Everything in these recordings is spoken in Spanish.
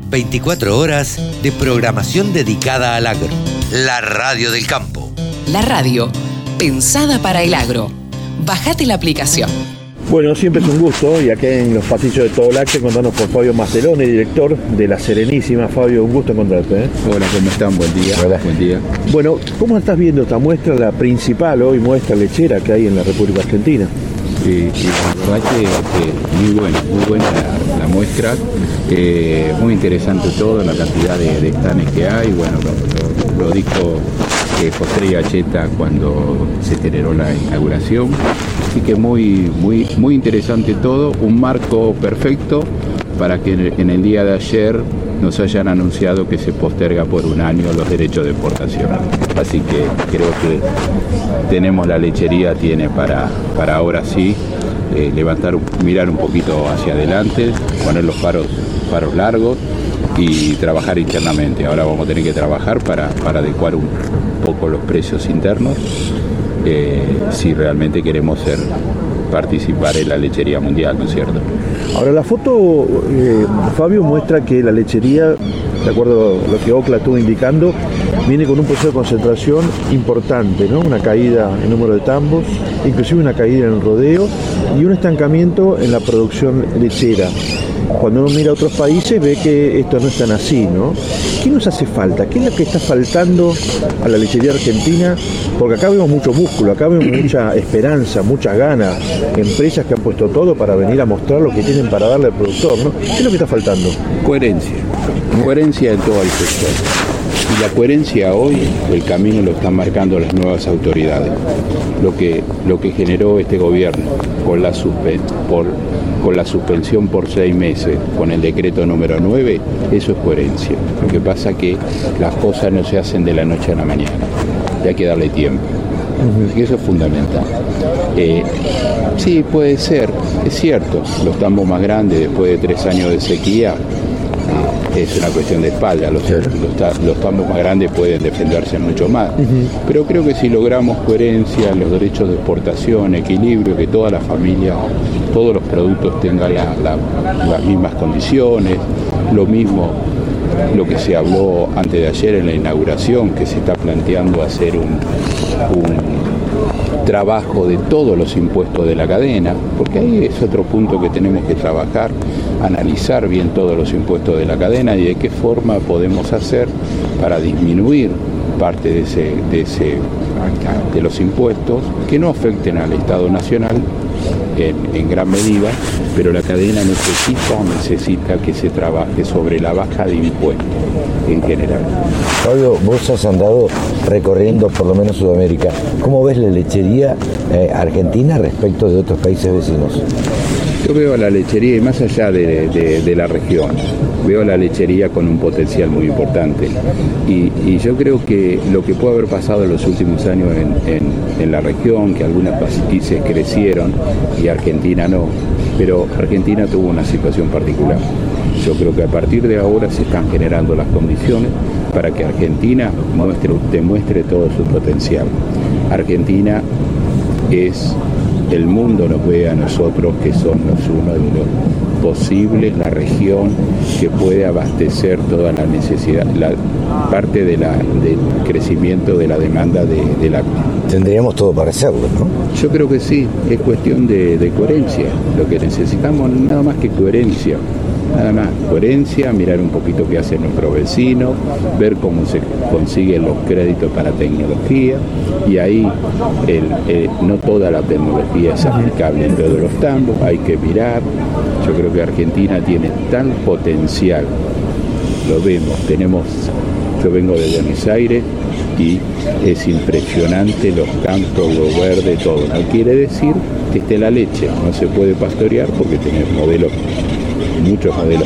24 horas de programación dedicada al agro. La radio del campo. La radio pensada para el agro. Bajate la aplicación. Bueno, siempre es un gusto, y acá en los pasillos de Todo Lácteo contamos con Fabio Masteloni, director de La Serenísima. Fabio, un gusto encontrarte. Hola, ¿cómo están? Buen día. Hola. Buen día. Bueno, ¿cómo estás viendo esta muestra, la principal hoy muestra lechera que hay en la República Argentina? Sí, la verdad que muy buena la muestra, muy interesante todo, la cantidad de estanes que hay, bueno, lo dijo José Gacheta cuando se generó la inauguración, así que muy interesante todo, un marco perfecto para que en el día de ayer nos hayan anunciado que se posterga por un año los derechos de exportación. Así que creo que tenemos la lechería, tiene para ahora sí mirar un poquito hacia adelante, poner los faros largos y trabajar internamente. Ahora vamos a tener que trabajar para adecuar un poco los precios internos si realmente queremos participar en la lechería mundial, ¿no es cierto? Ahora la foto, Fabio, muestra que la lechería, de acuerdo a lo que Ocla estuvo indicando, viene con un proceso de concentración importante, ¿no? Una caída en número de tambos, inclusive una caída en el rodeo y un estancamiento en la producción lechera. Cuando uno mira a otros países ve que esto no es tan así, ¿no? ¿Qué nos hace falta? ¿Qué es lo que está faltando a la lechería argentina? Porque acá vemos mucho músculo, acá vemos mucha esperanza, muchas ganas, empresas que han puesto todo para venir a mostrar lo que tienen para darle al productor, ¿no? ¿Qué es lo que está faltando? Coherencia en todo el sector. Y la coherencia hoy, el camino lo están marcando las nuevas autoridades. Lo que generó este gobierno con la suspensión por 6 meses, con el decreto número 9, eso es coherencia. Lo que pasa es que las cosas no se hacen de la noche a la mañana, y hay que darle tiempo. Y eso es fundamental. Sí, puede ser, es cierto, los tambos más grandes después de 3 años de sequía, es una cuestión de espalda, los tambos más grandes pueden defenderse mucho más, pero creo que si logramos coherencia, los derechos de exportación, equilibrio, que toda la familia, todos los productos tengan las mismas condiciones, lo mismo lo que se habló antes de ayer en la inauguración, que se está planteando hacer un trabajo de todos los impuestos de la cadena, porque ahí es otro punto que tenemos que trabajar, analizar bien todos los impuestos de la cadena y de qué forma podemos hacer para disminuir parte de los impuestos que no afecten al Estado Nacional en gran medida, pero la cadena necesita que se trabaje sobre la baja de impuestos en general. Fabio, vos has andado recorriendo por lo menos Sudamérica. ¿Cómo ves la lechería argentina respecto de otros países vecinos? Yo veo la lechería, y más allá de la región, veo la lechería con un potencial muy importante. Y yo creo que lo que puede haber pasado en los últimos años en la región, que algunos países crecieron y Argentina no, pero Argentina tuvo una situación particular. Yo creo que a partir de ahora se están generando las condiciones para que Argentina demuestre todo su potencial. Argentina es... El mundo nos ve a nosotros que somos uno de los posibles, la región que puede abastecer toda la necesidad, la parte del crecimiento de la demanda de lácteos. Tendríamos todo para hacerlo, ¿no? Yo creo que sí, es cuestión de coherencia. Lo que necesitamos nada más que coherencia. Nada más, coherencia, mirar un poquito qué hacen nuestros vecinos, ver cómo se consiguen los créditos para tecnología, y ahí no toda la tecnología es aplicable en todos los tambos, hay que mirar. Yo creo que Argentina tiene tal potencial, lo vemos, yo vengo de Buenos Aires y es impresionante los campos, lo verde, todo. No quiere decir que esté la leche, no se puede pastorear porque tenemos muchos modelos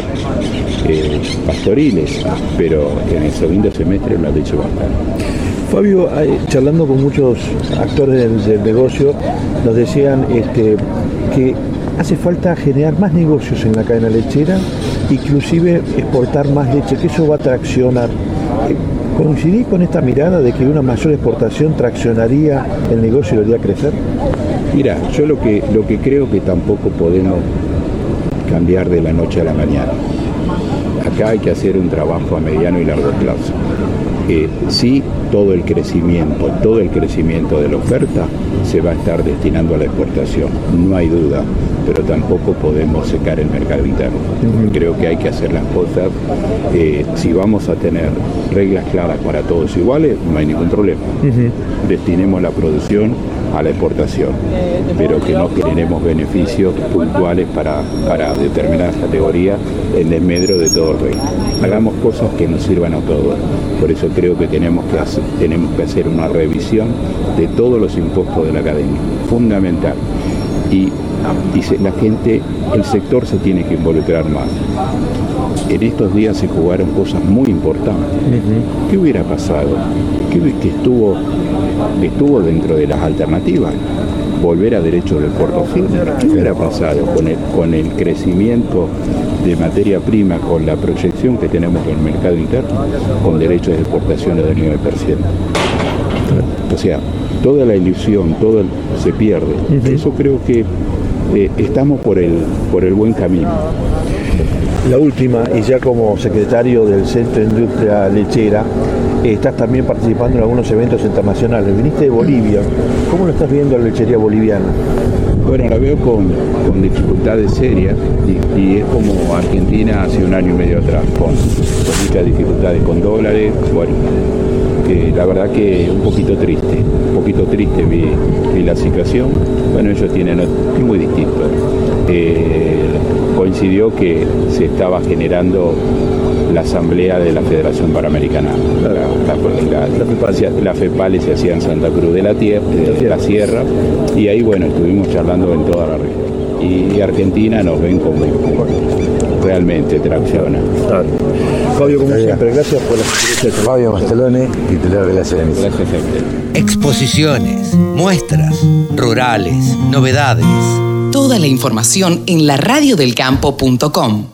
pastoriles, pero en el segundo semestre la leche va a estar. Fabio, charlando con muchos actores del negocio, nos decían que hace falta generar más negocios en la cadena lechera, inclusive exportar más leche, que eso va a traccionar. ¿Coincidís con esta mirada de que una mayor exportación traccionaría el negocio y lo haría crecer? Mira, yo lo que creo que tampoco podemos cambiar de la noche a la mañana. acá hay que hacer un trabajo a mediano y largo plazo. Sí, todo el crecimiento de la oferta se va a estar destinando a la exportación, no hay duda, pero tampoco podemos secar el mercado interno. Creo que hay que hacer las cosas, si vamos a tener reglas claras para todos iguales, no hay ningún problema. Destinemos la producción a la exportación, pero que no generemos beneficios puntuales para determinadas categorías en desmedro de todo el reino. Hagamos cosas que nos sirvan a todos. Por eso creo que tenemos que hacer una revisión de todos los impuestos de la cadena, fundamental. Y la gente, el sector se tiene que involucrar más. En estos días se jugaron cosas muy importantes. ¿Qué hubiera pasado? Que estuvo dentro de las alternativas. Volver a derecho del puerto firme. ¿Qué hubiera pasado con el crecimiento de materia prima, con la proyección que tenemos en el mercado interno, con derechos de exportación del 9%? O sea, toda la ilusión, todo se pierde. Eso creo que estamos por el buen camino. La última, y ya como secretario del Centro de Industria Lechera, estás también participando en algunos eventos internacionales. Viniste de Bolivia. ¿Cómo lo estás viendo la lechería boliviana? Bueno, la veo con dificultades serias y es como Argentina hace un año y medio atrás, con muchas dificultades con dólares. Bueno, la verdad que un poquito triste vi la situación. Bueno, ellos es muy distinto. Coincidió que se estaba generando la asamblea de la Federación Panamericana. La FEPALE se hacía en Santa Cruz de la Sierra, y ahí, bueno, estuvimos charlando en toda la región. Y Argentina nos ven como realmente tracciona. Claro. Fabio, como siempre, gracias por la gentileza. Fabio Mastalone, titular de la Serenidad. Gracias a usted. Exposiciones, muestras, rurales, novedades. Toda la información en laradiodelcampo.com.